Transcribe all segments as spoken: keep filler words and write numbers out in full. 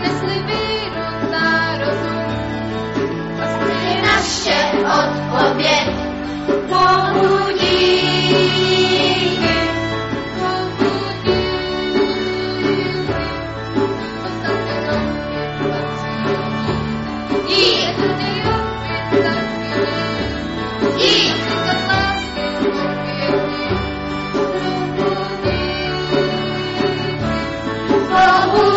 přinesli víru národu. A sny naše odpověď. Bohu díky. Bohu díky. Ostatné roky patří Dík, jedny roky taky. dík, Říkat lásky člověku. Bohu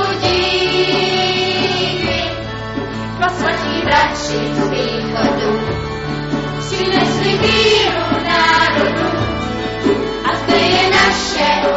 díky. Pro svatí bratři z východu přinesli víru národu. A zde je naše